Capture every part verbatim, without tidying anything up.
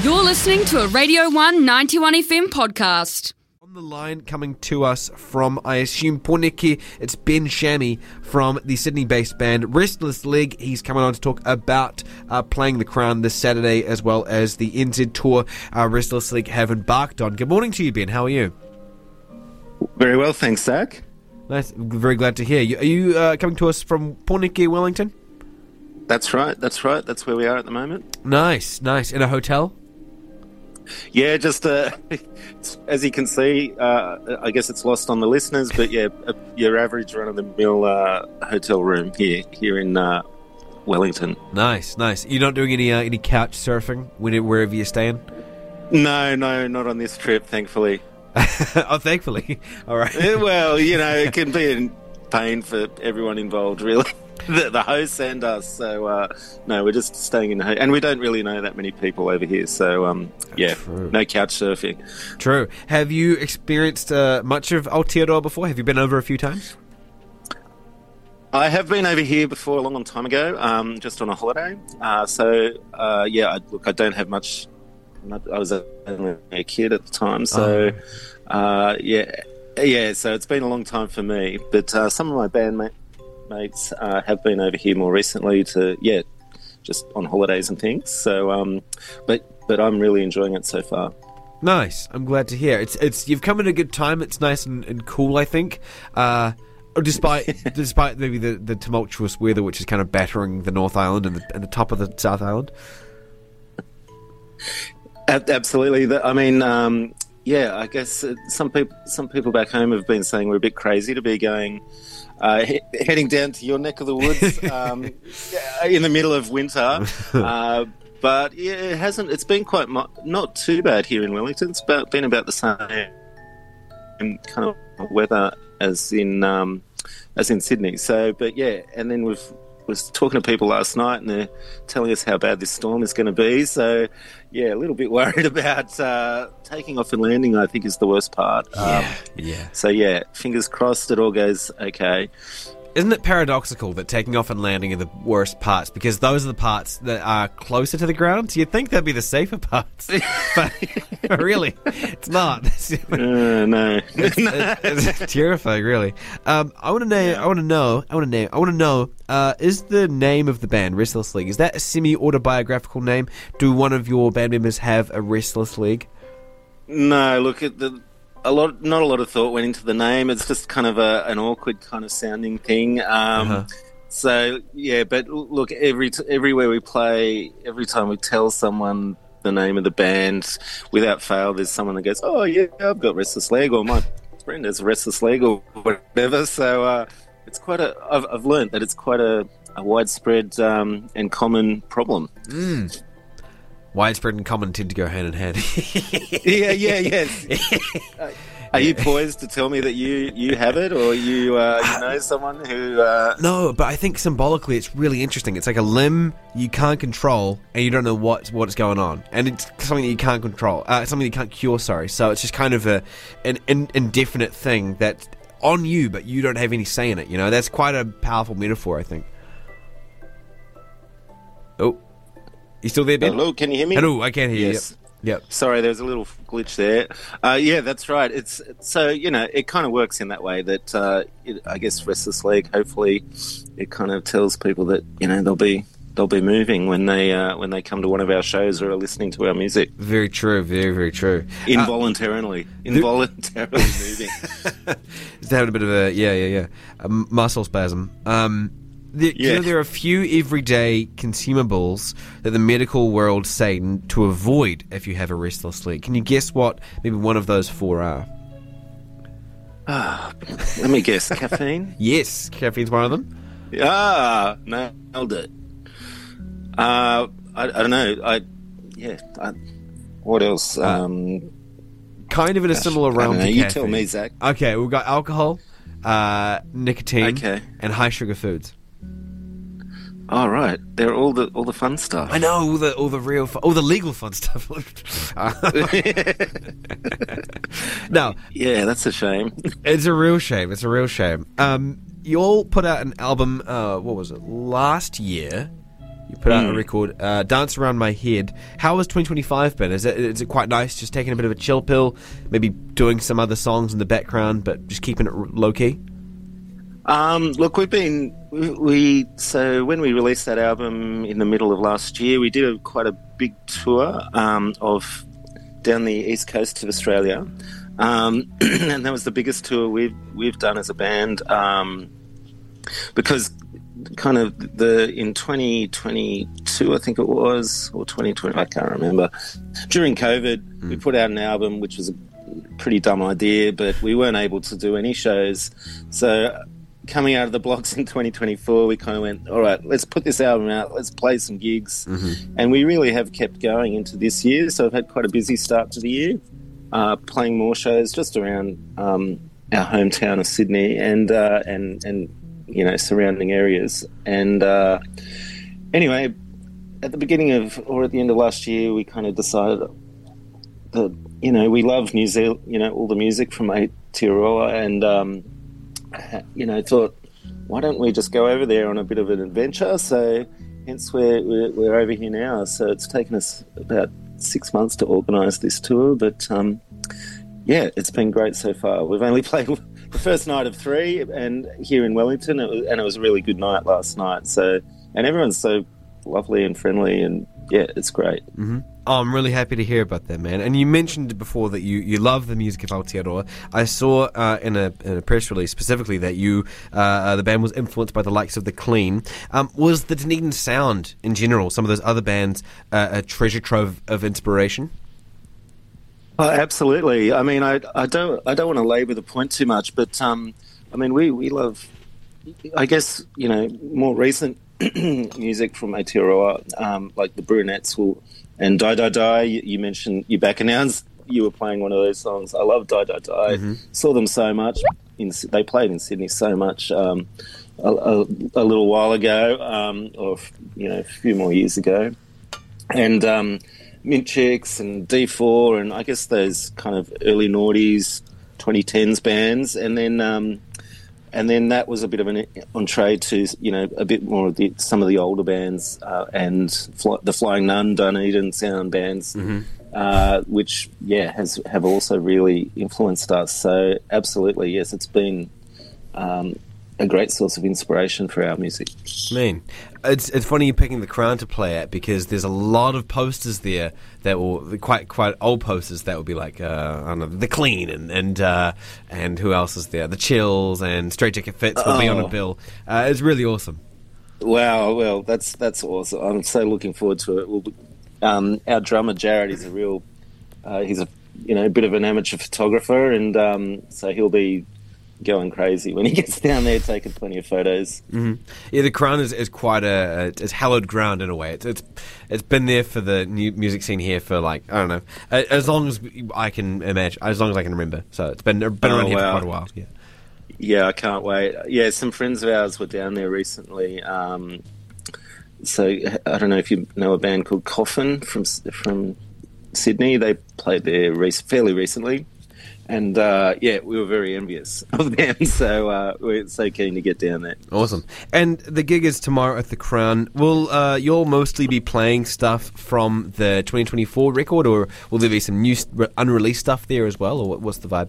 You're listening to a Radio one ninety-one F M podcast. On the line coming to us from, I assume, Poneke, it's Ben Shammy from the Sydney-based band Restless Leg. He's coming on to talk about uh, playing the Crown this Saturday, as well as the N Z tour uh, Restless Leg have embarked on. Good morning to you, Ben. How are you? Very well, thanks, Zach. Nice. Very glad to hear you. Are you uh, coming to us from Poneke, Wellington? That's right, that's right. That's where we are at the moment. Nice, nice. In a hotel? Yeah, just uh, as you can see, uh, I guess it's lost on the listeners, but yeah, uh, your average run-of-the-mill uh, hotel room here here in uh, Wellington. Nice, nice. You're not doing any uh, any couch surfing when, wherever you're staying? No, no, not on this trip, thankfully. Oh, thankfully. All right. Well, you know, it can be in pain for everyone involved, really. The, the hosts and us. So, uh, no, we're just staying in the hotel. And we don't really know that many people over here. So, um, yeah, True. No couch surfing. True. Have you experienced uh, much of Aotearoa before? Have you been over a few times? I have been over here before a long, long time ago, um, just on a holiday. Uh, so, uh, yeah, I, look, I don't have much. I was only a kid at the time. So, oh. uh, yeah, yeah, so it's been a long time for me. But uh, some of my bandmates mates uh, have been over here more recently to yeah just on holidays and things, so um but but I'm really enjoying it so far. Nice. I'm glad to hear it's it's you've come at a good time. It's nice and, and cool, I think, uh despite despite maybe the, the tumultuous weather which is kind of battering the North Island and the, and the top of the South Island. Absolutely. I mean, um yeah, I guess some people some people back home have been saying we're a bit crazy to be going Uh, he- heading down to your neck of the woods um, in the middle of winter, uh, but yeah, it hasn't. It's been quite mo- not too bad here in Wellington. It's about, been about the same kind of weather as in um, as in Sydney. So, but yeah, and then we've was talking to people last night, and they're telling us how bad this storm is going to be. So, yeah, a little bit worried about uh, taking off and landing, I think, is the worst part. Yeah, um, yeah. So, yeah, fingers crossed it all goes okay. Isn't it paradoxical that taking off and landing are the worst parts? Because those are the parts that are closer to the ground. So you'd think they'd be the safer parts. But really, it's not. uh, no. It's, it's, it's terrifying, really. Um, I want to know. Yeah. I want to know. I want to know. I want to know. Uh, is the name of the band Restless Leg? Is that a semi-autobiographical name? Do one of your band members have a Restless Leg? No. Look at the. A lot, not a lot of thought went into the name. It's just kind of a, an awkward kind of sounding thing. Um, uh-huh. So yeah, but look, every t- everywhere we play, every time we tell someone the name of the band, without fail, there's someone that goes, "Oh yeah, I've got Restless Leg," or "My friend has Restless Leg," or whatever. So uh, it's quite a. I've, I've learned that it's quite a, a widespread um, and common problem. Mm. Widespread and common tend to go hand in hand. yeah, yeah, yes. uh, are you poised to tell me that you, you have it, or you uh, you know someone who? Uh... No, but I think symbolically it's really interesting. It's like a limb you can't control, and you don't know what what's going on, and it's something that you can't control, uh, something you can't cure. Sorry, so it's just kind of a an, an indefinite thing that's on you, but you don't have any say in it. You know, that's quite a powerful metaphor, I think. Oh. You still there, Ben? Hello, can you hear me? Hello, I can hear yes. you. Yep. Yep. Sorry, there was a little glitch there. Uh, yeah, that's right. It's so you know it kind of works in that way that uh, it, I guess Restless Leg. Hopefully, it kind of tells people that you know they'll be they'll be moving when they uh, when they come to one of our shows or are listening to our music. Very true. Very very true. Involuntarily, uh, involuntarily moving. Just having a bit of a yeah yeah yeah a muscle spasm. Um. The, yeah. You know, there are a few everyday consumables that the medical world say to avoid if you have a restless leg. Can you guess what maybe one of those four are? Ah, let me guess. Caffeine? Yes, caffeine's one of them. Ah, nailed it. Uh, I, I don't know. I yeah. I, what else? Uh, um, kind of in a gosh, similar realm. I don't know. To You caffeine. tell me, Zach. Okay, we've got alcohol, uh, nicotine, Okay. and high sugar foods. All right, they're all the all the fun stuff. I know all the all the real fun, all the legal fun stuff. Now, yeah, that's a shame. it's a real shame. It's a real shame. Um, you all put out an album. Uh, what was it? Last year. You put out Mm. a record, uh, Dance Around My Head. How has twenty twenty-five been? Is it is it quite nice, just taking a bit of a chill pill, maybe doing some other songs in the background, but just keeping it r- low key? Um, look, we've been we, we so when we released that album in the middle of last year, we did a, quite a big tour um, of down the east coast of Australia, um, and that was the biggest tour we've we've done as a band um, because kind of the in twenty twenty-two, I think it was, or twenty twenty, I can't remember. During COVID, mm. we put out an album, which was a pretty dumb idea, but we weren't able to do any shows, so. Coming out of the blocks in twenty twenty-four, we kind of went, all right, let's put this album out, let's play some gigs. Mm-hmm. And we really have kept going into this year, so I've had quite a busy start to the year, uh, playing more shows just around um, our hometown of Sydney and, uh, and, and you know, surrounding areas. And uh, anyway, at the beginning of, or at the end of last year, we kind of decided that, you know, we love New Zealand, you know, all the music from Aotearoa, and... Um, you know, thought, why don't we just go over there on a bit of an adventure? So hence we're, we're, we're over here now. So it's taken us about six months to organise this tour. But, um, yeah, it's been great so far. We've only played the first night of three and here in Wellington, it was, and it was a really good night last night. So, and everyone's so lovely and friendly, and, yeah, it's great. Mm-hmm. Oh, I'm really happy to hear about that, man. And you mentioned before that you, you love the music of Aotearoa. I saw uh, in, a, in a press release specifically that you uh, the band was influenced by the likes of The Clean. Um, was the Dunedin sound in general, some of those other bands, uh, a treasure trove of inspiration? Oh, absolutely. I mean, I, I don't I don't want to labour the point too much, but um, I mean, we, we love, I guess, you know, more recent music from Aotearoa, um, like the Brunettes will. And Die Die Die, you, you mentioned, you back announced you were playing one of those songs. I love Die Die Die. Mm-hmm. Saw them so much. In, they played in Sydney so much um, a, a, a little while ago, um, or you know, a few more years ago. And um, Mint Chicks and D four, and I guess those kind of early noughties, twenty tens bands. And then um, and then that was a bit of an entree to, you know, a bit more of the, some of the older bands uh, and Fly, the Flying Nun, Dunedin sound bands, mm-hmm. uh, which, yeah, has have also really influenced us. So, absolutely, yes, it's been um, a great source of inspiration for our music. Man, it's it's funny you're picking The Crown to play at, because there's a lot of posters there that will quite quite old posters that will be like uh, I don't know, The Clean and and uh, and who else is there? The Chills and Straight Jacket Fits will oh. be on a bill. Uh, it's really awesome. Wow, well, that's that's awesome. I'm so looking forward to it. We'll be, um, our drummer Jared is a real, uh, he's a you know a bit of an amateur photographer, and um, so he'll be going crazy when he gets down there, taking plenty of photos. Mm-hmm. Yeah, The Crown is, is quite a, it's hallowed ground in a way. It's, it's it's been there for the new music scene here for, like, I don't know, as long as I can imagine, as long as I can remember. So it's been been around oh, here wow. for quite a while. Yeah, yeah, I can't wait. Yeah, some friends of ours were down there recently. Um, so I don't know if you know a band called Coffin from from Sydney. They played there rec- fairly recently. And, uh, yeah, we were very envious of them, so uh, we're so keen to get down there. Awesome. And the gig is tomorrow at the Crown. Will uh, you'll mostly be playing stuff from the twenty twenty-four record, or will there be some new unreleased stuff there as well, or what's the vibe?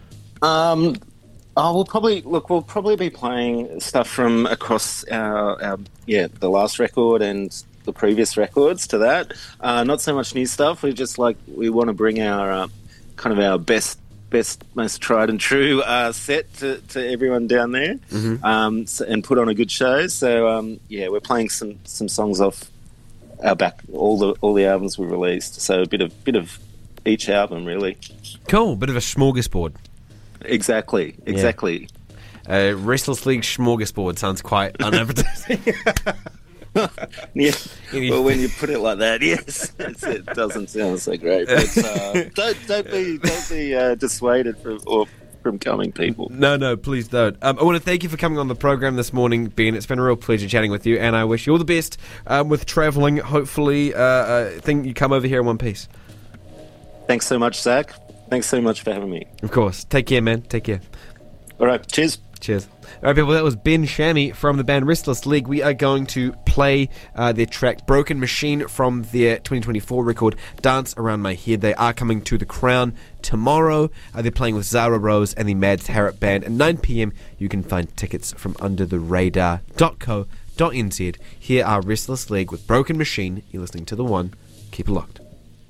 Um, oh, we'll probably, look, we'll probably be playing stuff from across our, our yeah, the last record and the previous records to that. Uh, not so much new stuff. We just, like, we want to bring our, uh, kind of our best, best, most tried and true uh, set to, to everyone down there, mm-hmm. um, so, and put on a good show. So um, yeah, we're playing some, some songs off our back, all the all the albums we released. So a bit of bit of each album, really. Cool, bit of a smorgasbord. Exactly, exactly. Yeah. Uh, Restless League smorgasbord sounds quite unappetizing. Yeah. Well, when you put it like that, yes, it's, it doesn't sound so great. But uh, don't don't be don't be uh, dissuaded from or from coming, people. No, no, please don't. Um, I want to thank you for coming on the program this morning, Ben. It's been a real pleasure chatting with you, and I wish you all the best um, with travelling. Hopefully, uh, I think you come over here in one piece. Thanks so much, Zach. Thanks so much for having me. Of course. Take care, man. Take care. All right. Cheers. Cheers. All right, people, that was Ben Shammy from the band Restless Leg. We are going to play uh, their track Broken Machine from their twenty twenty-four record Dance Around My Head. They are coming to the Crown tomorrow. Uh, they're playing with Zara Rose and the Mads Harrop Band. At nine p.m, you can find tickets from under the radar dot co dot n z. Here are Restless Leg with Broken Machine. You're listening to The One. Keep it locked.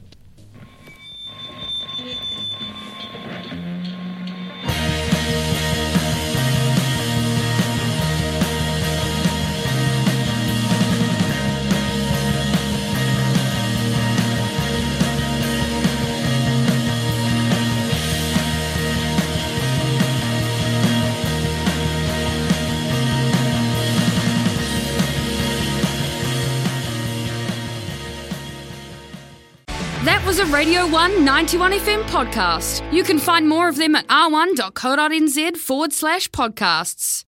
That was a Radio one ninety-one F M podcast. You can find more of them at r one dot co dot n z forward slash podcasts.